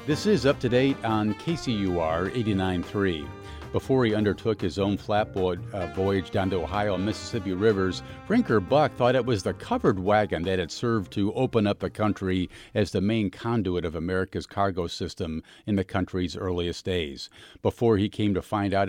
This is Up to Date on KCUR 89.3. Before he undertook his own flatboat voyage down the Ohio and Mississippi rivers, Brinker Buck thought it was the covered wagon that had served to open up the country as the main conduit of America's cargo system in the country's earliest days. But then he came to find out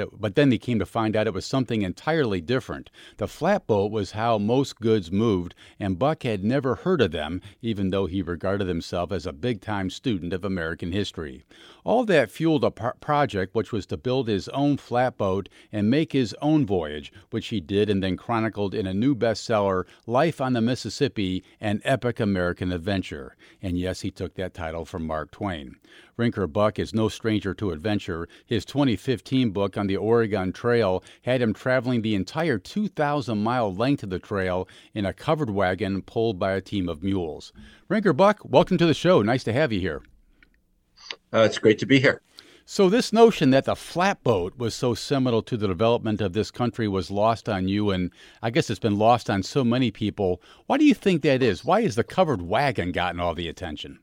it was something entirely different. The flatboat was how most goods moved, and Buck had never heard of them, even though he regarded himself as a big-time student of American history. All that fueled a project which was to build his own flatboat and make his own voyage, which he did and then chronicled in a new bestseller, Life on the Mississippi, an Epic American Adventure. And yes, he took that title from Mark Twain. Brinker Buck is no stranger to adventure. His 2015 book on the Oregon Trail had him traveling the entire 2,000-mile length of the trail in a covered wagon pulled by a team of mules. Brinker Buck, welcome to the show. Nice to have you here. It's great to be here. So this notion that the flatboat was so seminal to the development of this country was lost on you, and I guess it's been lost on so many people. Why do you think that is? Why has the covered wagon gotten all the attention?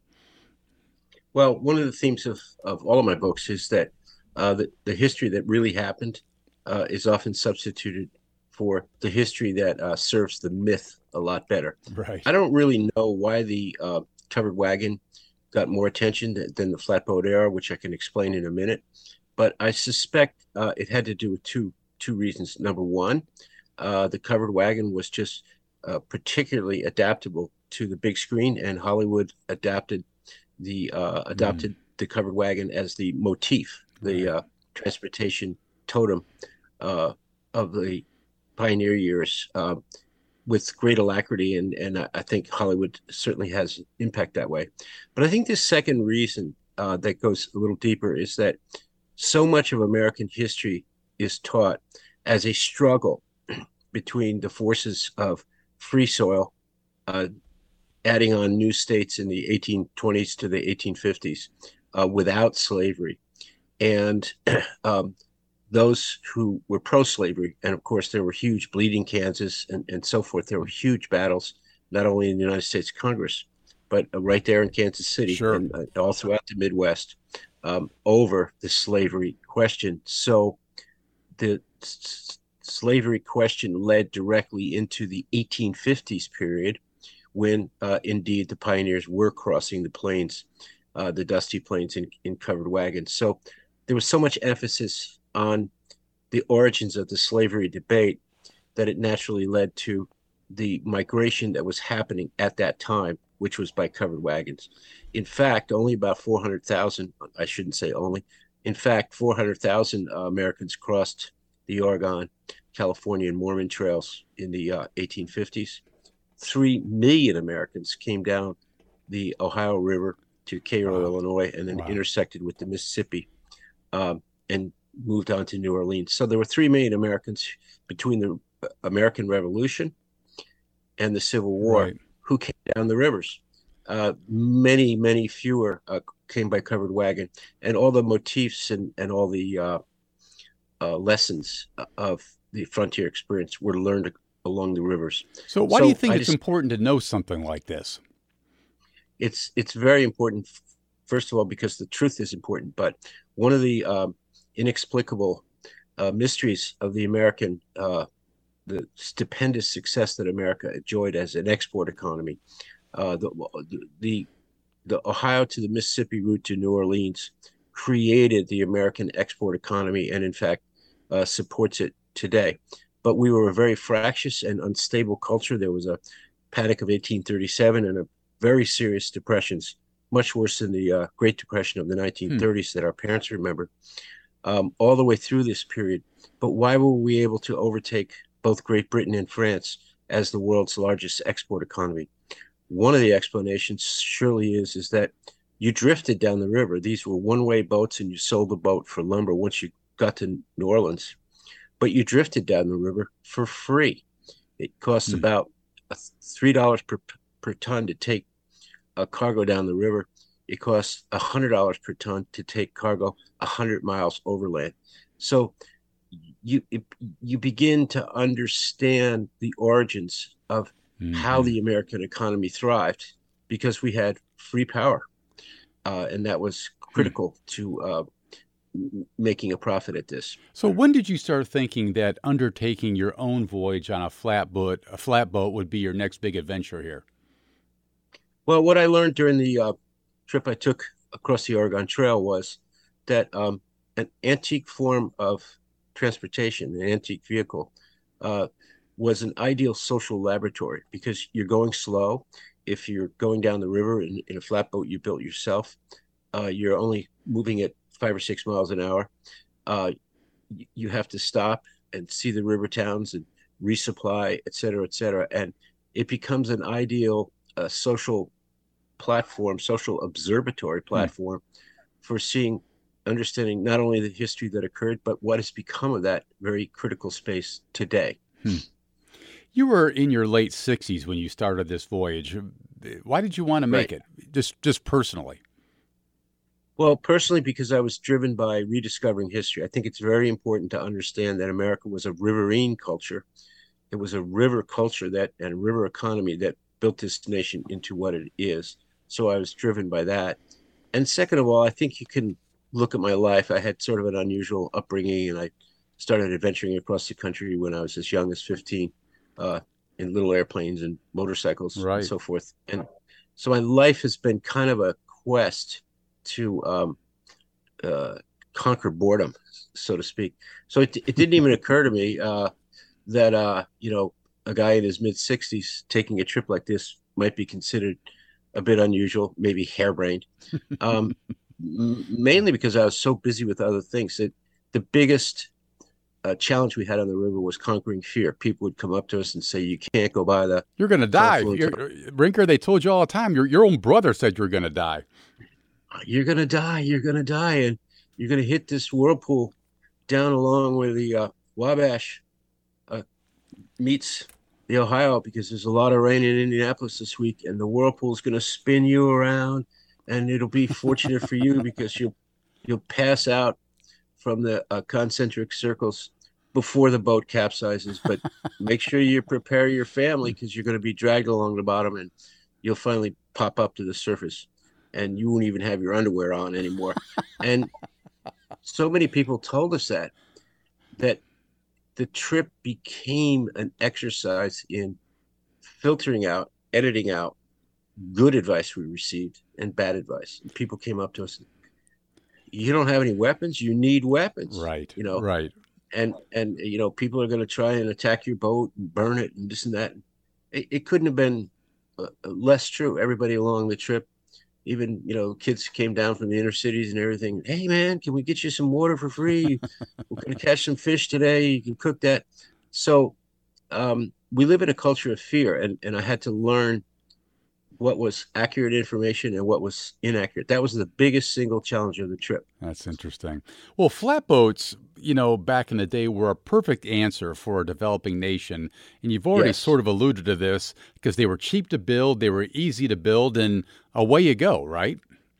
Well, one of the themes of all of my books is that the history that really happened is often substituted for the history that serves the myth a lot better. Right. I don't really know why the covered wagon got more attention than the flatboat era, which I can explain in a minute. But I suspect it had to do with two reasons. Number one, the covered wagon was just particularly adaptable to the big screen, and Hollywood adopted the covered wagon as the motif, the transportation totem of the pioneer years. With great alacrity, and I think Hollywood certainly has impact that way. But I think the second reason that goes a little deeper is that so much of American history is taught as a struggle between the forces of free soil, adding on new states in the 1820s to the 1850s without slavery, and those who were pro-slavery. And of course, there were huge bleeding Kansas and so forth. There were huge battles, not only in the United States Congress, but right there in Kansas City, sure, and all throughout the Midwest over the slavery question. So the slavery question led directly into the 1850s period when indeed the pioneers were crossing the plains, the dusty plains in covered wagons. So there was so much emphasis on the origins of the slavery debate that it naturally led to the migration that was happening at that time, which was by covered wagons. In fact, only about 400,000, I shouldn't say only, in fact, 400,000 Americans crossed the Oregon, California, and Mormon trails in the 1850s. 3 million Americans came down the Ohio River to Cairo, Illinois, and then intersected with the Mississippi and moved on to New Orleans. So there were 3 million Americans between the American Revolution and the Civil War who came down the rivers. Many, many fewer came by covered wagon, and all the motifs and all the lessons of the frontier experience were learned along the rivers. So why do you think it's important to know something like this? It's very important, first of all, because the truth is important, but one of the inexplicable mysteries of the American, the stupendous success that America enjoyed as an export economy. The Ohio to the Mississippi route to New Orleans created the American export economy, and in fact supports it today. But we were a very fractious and unstable culture. There was a Panic of 1837 and a very serious depressions, much worse than the Great Depression of the 1930s that our parents remember. All the way through this period. But why were we able to overtake both Great Britain and France as the world's largest export economy? One of the explanations surely is that you drifted down the river. These were one-way boats, and you sold the boat for lumber once you got to New Orleans. But you drifted down the river for free. It costs about $3 per ton to take a cargo down the river. It costs $100 per ton to take cargo 100 miles overland. So you begin to understand the origins of how the American economy thrived, because we had free power, and that was Hmm. critical to making a profit at this. So when did you start thinking that undertaking your own voyage on a flatboat would be your next big adventure here? Well, what I learned during the trip I took across the Oregon Trail was that an antique form of transportation, an antique vehicle, uh, was an ideal social laboratory because you're going slow. If you're going down the river in a flatboat you built yourself, you're only moving at 5 or 6 miles an hour. Uh, you have to stop and see the river towns and resupply, et cetera, et cetera. And it becomes an ideal social platform, social observatory Hmm. platform for seeing, understanding not only the history that occurred, but what has become of that very critical space today. Hmm. You were in your late 60s when you started this voyage. Why did you want to make Right. it? Just personally. Well, personally, because I was driven by rediscovering history. I think it's very important to understand that America was a riverine culture. It was a river culture that and a river economy that built this nation into what it is. So I was driven by that. And second of all, I think you can look at my life. I had sort of an unusual upbringing, and I started adventuring across the country when I was as young as 15, uh, in little airplanes and motorcycles and Right. so forth. And so my life has been kind of a quest to uh, conquer boredom, so to speak. So it didn't even occur to me that a guy in his mid 60s taking a trip like this might be considered a bit unusual, maybe harebrained. Um, Mainly because I was so busy with other things that the biggest challenge we had on the river was conquering fear. People would come up to us and say, "You can't go by the You're going to die. confluence. Brinker, they told you all the time. Your own brother said you were going to die. You're gonna die. You're gonna die, and you're gonna hit this whirlpool down along where the Wabash uh, meets the Ohio because there's a lot of rain in Indianapolis this week, and the whirlpool's going to spin you around, and it'll be fortunate for you because you'll pass out from the concentric circles before the boat capsizes. But make sure you prepare your family because you're going to be dragged along the bottom, and you'll finally pop up to the surface, and you won't even have your underwear on anymore. And so many people told us that the trip became an exercise in filtering out, editing out good advice we received and bad advice. And people came up to us, you don't have any weapons, you need weapons, Right. you know. Right. And people are going to try and attack your boat and burn it and this and that. It couldn't have been less true. Everybody along the trip, even kids came down from the inner cities and everything. Hey man, can we get you some water for free? We're going to catch some fish today. You can cook that. So we live in a culture of fear, and I had to learn what was accurate information and what was inaccurate. That was the biggest single challenge of the trip. That's interesting. Well, flatboats, back in the day were a perfect answer for a developing nation. And you've already Yes, sort of alluded to this because they were cheap to build, they were easy to build, and away you go, right?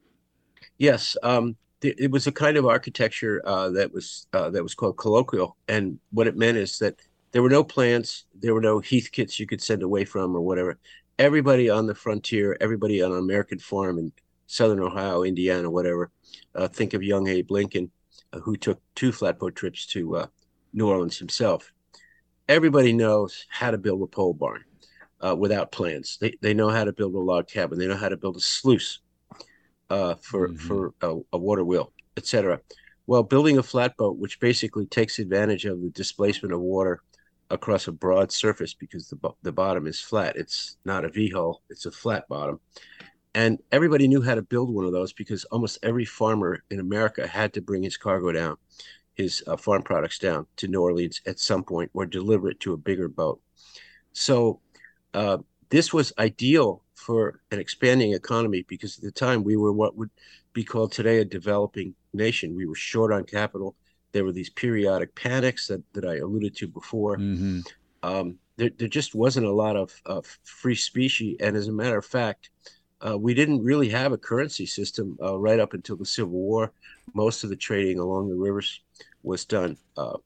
yes. It was a kind of architecture that was called colloquial, and what it meant is that there were no plans, there were no Heathkits you could send away from or whatever. Everybody on the frontier, everybody on an American farm in Southern Ohio, Indiana, whatever. Think of young Abe Lincoln, who took 2 flatboat trips to New Orleans himself. Everybody knows how to build a pole barn without plans. They know how to build a log cabin. They know how to build a sluice for Hmm. a water wheel, etc. Well, building a flatboat, which basically takes advantage of the displacement of water across a broad surface because the bottom is flat. It's not a V hull; it's a flat bottom. And everybody knew how to build one of those because almost every farmer in America had to bring his cargo down, his farm products down to New Orleans at some point or deliver it to a bigger boat. So uh, this was ideal for an expanding economy because at the time we were what would be called today a developing nation. We were short on capital. There were these periodic panics that I alluded to before. Hmm. There just wasn't a lot of free specie. And as a matter of fact, we didn't really have a currency system right up until the Civil War. Most of the trading along the rivers was done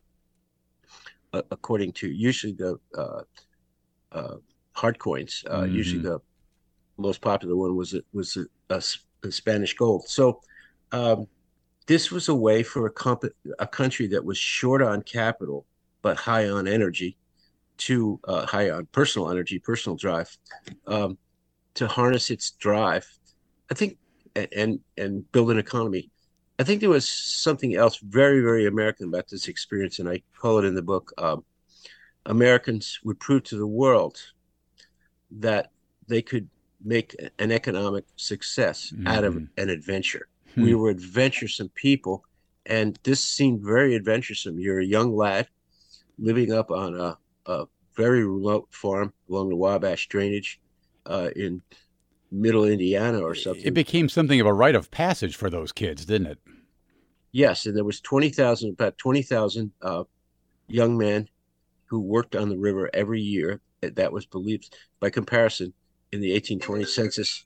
according to usually the uh, hard coins. Usually Hmm. the most popular one was a Spanish gold. So Um, this was a way for a country that was short on capital but high on energy to high on personal energy, personal drive, um, to harness its drive. I think and build an economy. I think there was something else very, very American about this experience, and I call it in the book. Americans would prove to the world that they could make an economic success out of Hmm. an adventure. We were adventuresome people, and this seemed very adventuresome. You're a young lad living up on a very remote farm along the Wabash Drainage in middle Indiana or It something. became something of a rite of passage for those kids, didn't it? Yes, and there was 20,000, about 20,000 young men who worked on the river every year. That was believed. By comparison, in the 1820 census,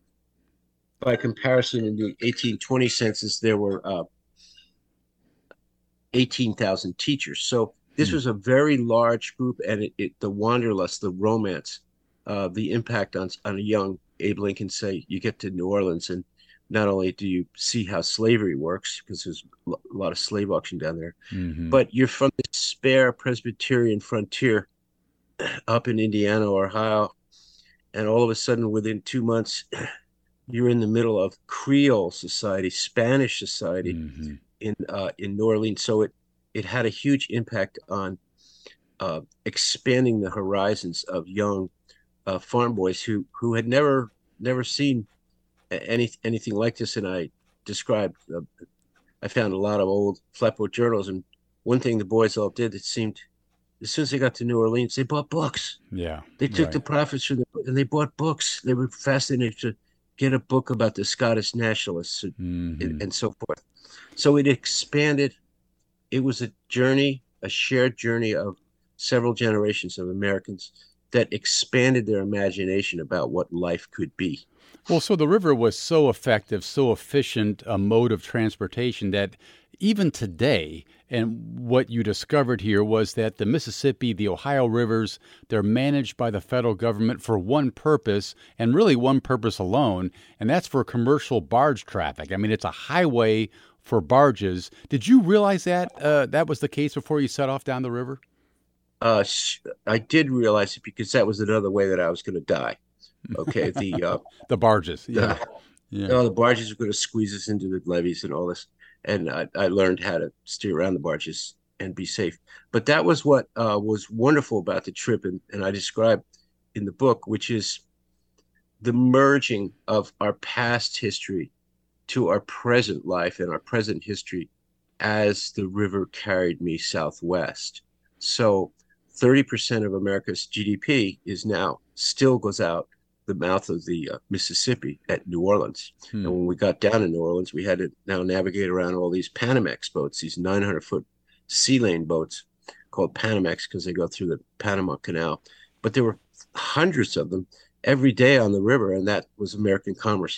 there were 18,000 teachers. So this Hmm. was a very large group, and the wanderlust, the romance, the impact on a young Abe Lincoln. Say you get to New Orleans, and not only do you see how slavery works, because there's a lot of slave auction down there, Hmm. but you're from the spare Presbyterian frontier up in Indiana or Ohio, and all of a sudden, within 2 months, you're in the middle of Creole society, Spanish society Hmm. in New Orleans. So it had a huge impact on expanding the horizons of young farm boys who had never seen anything like this. And described, I found a lot of old flatboat journals, and one thing the boys all did, it seemed, as soon as they got to New Orleans, they bought books. Yeah, They took the right. profits from and they bought books. They were fascinated to get a book about the Scottish nationalists Hmm. and so forth. So it expanded. It was a journey, a shared journey of several generations of Americans that expanded their imagination about what life could be. Well, so the river was so effective, so efficient a mode of transportation that even today, and what you discovered here was that the Mississippi, the Ohio rivers, they're managed by the federal government for one purpose, and really one purpose alone, and that's for commercial barge traffic. I mean, it's a highway for barges. Did you realize that that was the case before you set off down the river? Uh, I did realize it because that was another way that I was going to die. Okay, The barges, yeah, the yeah. the barges were going to squeeze us into the levees and all this, and I learned how to steer around the barges and be safe. But that was what was wonderful about the trip, and I described in the book, which is the merging of our past history to our present life and our present history as the river carried me southwest. So 30% of America's GDP is now still goes out the mouth of the Mississippi at New Orleans. And Hmm. when we got down to New Orleans, we had to now navigate around all these Panamex boats, these 900-foot sea lane boats called Panamex because they go through the Panama Canal. But there were hundreds of them every day on the river, and that was American commerce.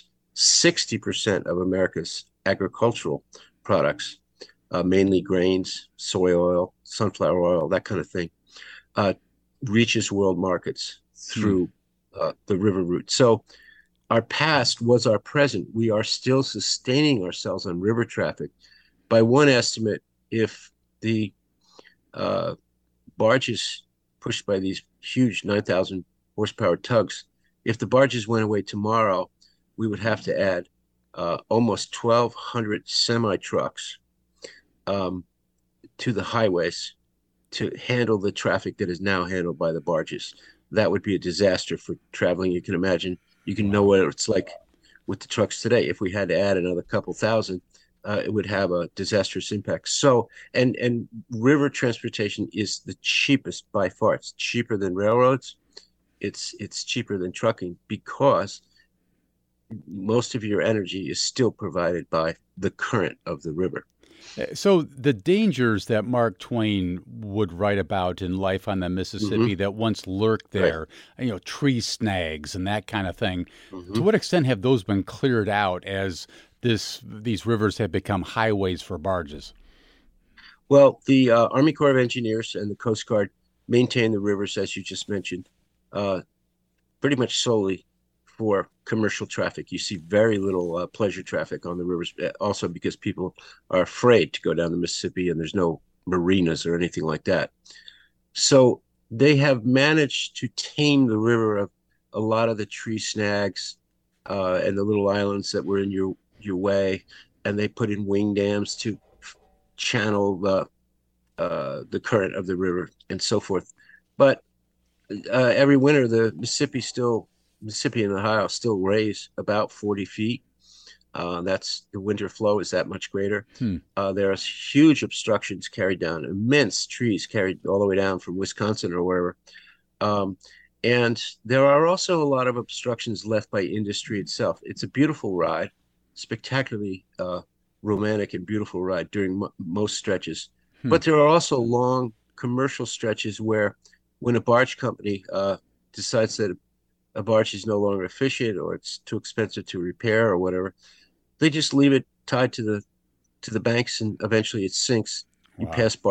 60% of America's agricultural products, mainly grains, soy oil, sunflower oil, that kind of thing, uh, reaches world markets Hmm. through the river route. So our past was our present. We are still sustaining ourselves on river traffic. By one estimate, if the uh, barges pushed by these huge 9,000 horsepower tugs, if the barges went away tomorrow, we would have to add almost 1,200 semi trucks um, to the highways to handle the traffic that is now handled by the barges. That would be a disaster for traveling. You can imagine, you can know Wow. what it's like with the trucks today. If we had to add another couple thousand, it would have a disastrous impact. So, and river transportation is the cheapest by far. It's cheaper than railroads. It's cheaper than trucking because most of your energy is still provided by the current of the river. So the dangers that Mark Twain would write about in Life on the Mm-hmm. Mississippi that once lurked Right. there, tree snags and that kind of thing, to Mm-hmm. what extent have those been cleared out as these rivers have become highways for barges? Well, the Army Corps of Engineers and the Coast Guard maintain the rivers, as you just mentioned, uh, pretty much solely for commercial traffic. You see very little pleasure traffic on the rivers, also because people are afraid to go down the Mississippi, and there's no marinas or anything like that. So they have managed to tame the river of a lot of the tree snags and the little islands that were in your way, and they put in wing dams to channel the current of the river and so forth. But every winter, the Mississippi and Ohio still raise about 40 feet. That's the winter flow is that much greater. There are huge obstructions carried down, immense trees carried all the way down from Wisconsin or wherever. And there are also a lot of obstructions left by industry itself. It's a beautiful ride, spectacularly romantic and beautiful ride during most stretches. But there are also long commercial stretches where when a barge company decides that a barge is no longer efficient or it's too expensive to repair or whatever, they just leave it tied to the banks, and eventually it sinks. Wow.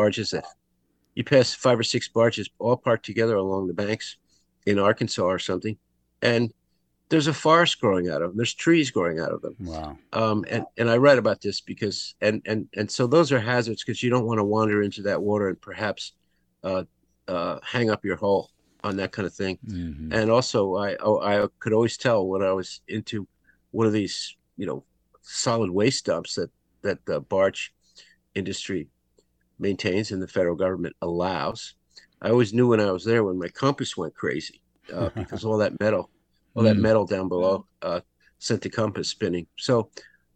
You pass 5 or 6 barges all parked together along the banks in Arkansas or something, and there's a forest growing out of them. There's trees growing out of them. Wow. And I read about this because and so those are hazards because you don't want to wander into that water and perhaps hang up your hull on that kind of thing. Mm-hmm. And also I could always tell when I was into one of these, solid waste dumps that the barge industry maintains and the federal government allows. I always knew when I was there when my compass went crazy because all that metal down below sent the compass spinning. So,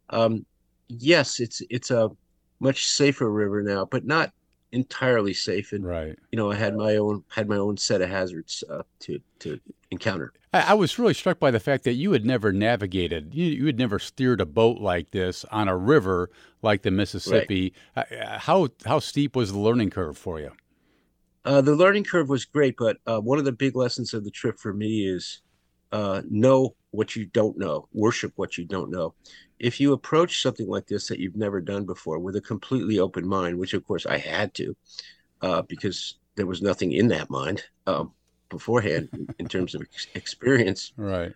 yes, it's a much safer river now, but not entirely safe. And right, I had my own set of hazards to encounter. I was really struck by the fact that you had never navigated, you had never steered a boat like this on a river like the Mississippi. Right. How steep was the learning curve for you? The learning curve was great, but one of the big lessons of the trip for me is know what you don't know, worship what you don't know. If you approach something like this that you've never done before with a completely open mind, which of course I had to, because there was nothing in that mind beforehand in terms of experience. Right.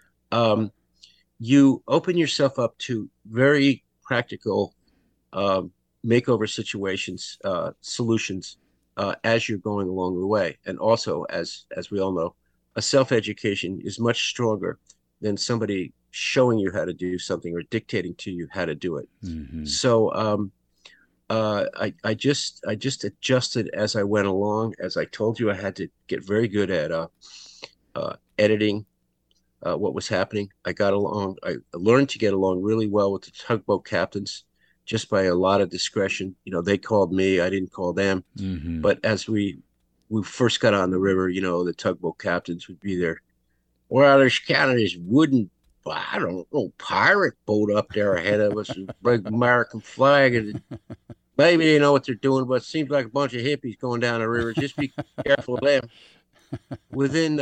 You open yourself up to very practical makeover situations, solutions as you're going along the way. And also, as we all know, a self-education is much stronger than somebody showing you how to do something or dictating to you how to do it. Mm-hmm. So I just adjusted as I went along. As I told you, I had to get very good at editing what was happening. I learned to get along really well with the tugboat captains just by a lot of discretion. They called me, I didn't call them. Mm-hmm. But as we first got on the river, the tugboat captains would be there. Well, there's kind of this wooden, I don't know, pirate boat up there ahead of us, a big American flag. And maybe they know what they're doing, but it seems like a bunch of hippies going down the river. Just be careful of them. Within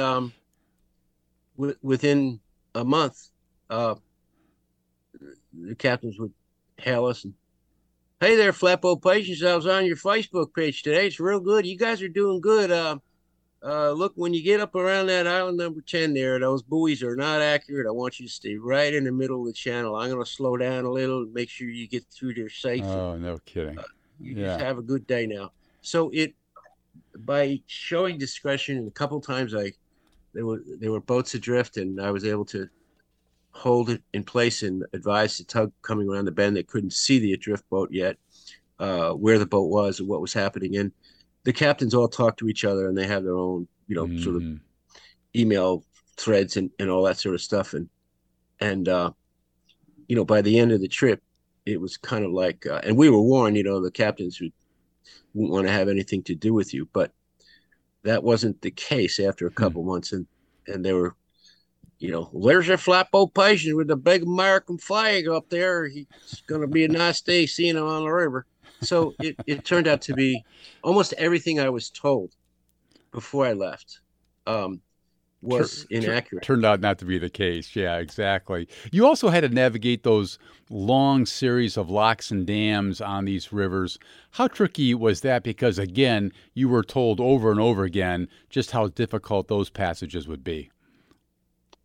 a month, the captains would hail us and, "Hey there, Flatboat Patience. I was on your Facebook page today. It's real good. You guys are doing good. Look, when you get up around that island number 10 there, those buoys are not accurate. I want you to stay right in the middle of the channel. I'm going to slow down a little and make sure you get through there safe." Oh, no kidding. Just have a good day now. So by showing discretion, and a couple times there were boats adrift, and I was able to hold it in place and advise the tug coming around the bend that couldn't see the adrift boat yet, where the boat was and what was happening. And the captains all talk to each other, and they have their own, mm-hmm. sort of email threads and all that sort of stuff. And by the end of the trip, it was kind of like, and we were warned, the captains wouldn't want to have anything to do with you, but that wasn't the case after a couple months. And they were, "There's your Flatboat Patient with the big American flag up there. It's going to be a nice day seeing him on the river." So it turned out to be almost everything I was told before I left was inaccurate. Turned out not to be the case. Yeah, exactly. You also had to navigate those long series of locks and dams on these rivers. How tricky was that? Because, again, you were told over and over again just how difficult those passages would be.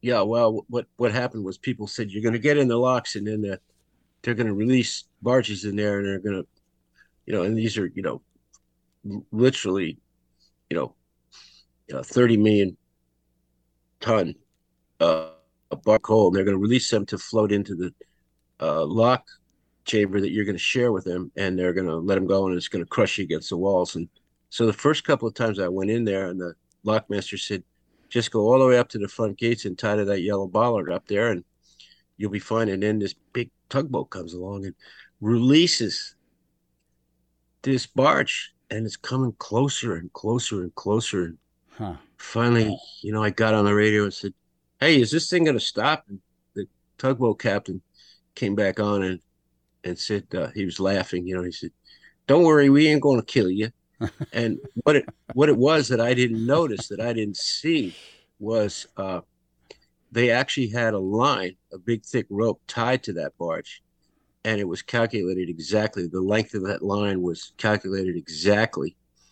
Yeah, well, what happened was people said you're going to get in the locks, and then they're going to release barges in there, and they're going to, and these are, literally, you know, 30 million ton of bark coal, and they're going to release them to float into the lock chamber that you're going to share with them, and they're going to let them go, and it's going to crush you against the walls. And so the first couple of times I went in there, and the lockmaster said, just go all the way up to the front gates and tie to that yellow bollard up there, and you'll be fine. And then this big tugboat comes along and releases this barge, and it's coming closer and closer and closer. And finally, I got on the radio and said, "Hey, is this thing going to stop?" And the tugboat captain came back on and said, he was laughing, he said, "Don't worry, we ain't going to kill you." And what it was that I didn't notice, that I didn't see, was they actually had a line, a big thick rope tied to that barge, and it was calculated exactly. The length of that line was calculated exactly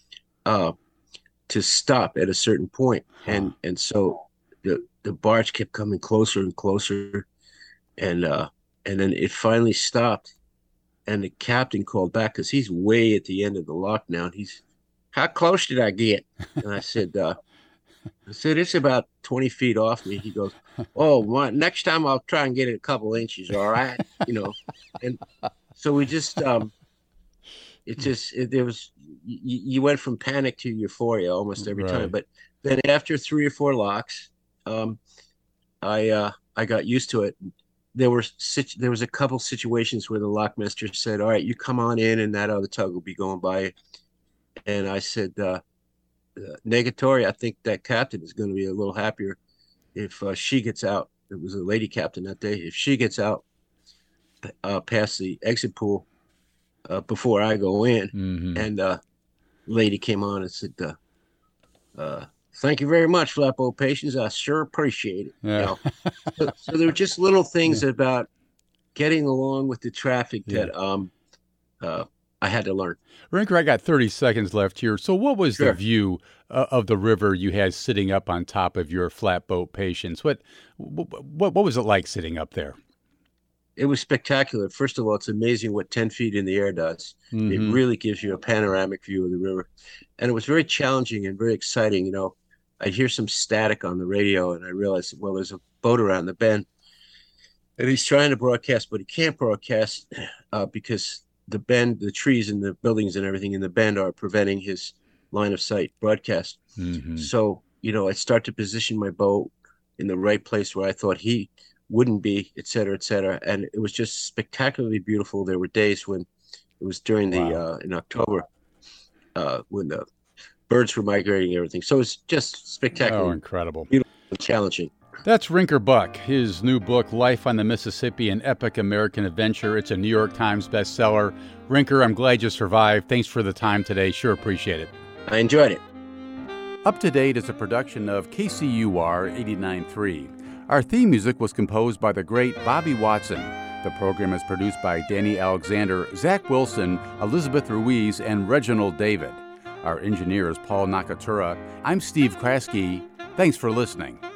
to stop at a certain point. And so the barge kept coming closer and closer, and then it finally stopped. And the captain called back, because he's way at the end of the lock now. And "How close did I get?" And I said, "It's about 20 feet off me." He goes, "Oh, next time I'll try and get it a couple inches, all right?" And so we just, you went from panic to euphoria almost every time. But then after 3 or 4 locks, I got used to it. There was a couple situations where the lockmaster said, "All right, you come on in, and that other tug will be going by." And I said, "Negatore, I think that captain is going to be a little happier if she gets out." It was a lady captain that day. "If she gets out past the exit pool before I go in." Mm-hmm. And lady came on and said, "Thank you very much, Flatboat Patience. I sure appreciate it." Yeah. So there were just little things about getting along with the traffic that I had to learn. Rinker, I got 30 seconds left here. So what was the view of the river you had sitting up on top of your Flatboat Patience? What was it like sitting up there? It was spectacular. First of all, it's amazing what 10 feet in the air does. Mm-hmm. It really gives you a panoramic view of the river. And it was very challenging and very exciting. I'd hear some static on the radio, and I realized, well, there's a boat around the bend, and he's trying to broadcast, but he can't broadcast because the bend, the trees and the buildings and everything in the bend are preventing his line of sight broadcast. Mm-hmm. So, I start to position my boat in the right place where I thought he wouldn't be, et cetera, et cetera. And it was just spectacularly beautiful. There were days when it was during in October, when the birds were migrating and everything. So it's just spectacular. Oh, incredible. Beautiful and challenging. That's Rinker Buck. His new book, Life on the Mississippi, an Epic American Adventure. It's a New York Times bestseller. Rinker, I'm glad you survived. Thanks for the time today. Sure appreciate it. I enjoyed it. Up to Date is a production of KCUR 89.3. Our theme music was composed by the great Bobby Watson. The program is produced by Danny Alexander, Zach Wilson, Elizabeth Ruiz, and Reginald David. Our engineer is Paul Nakatura. I'm Steve Kraske. Thanks for listening.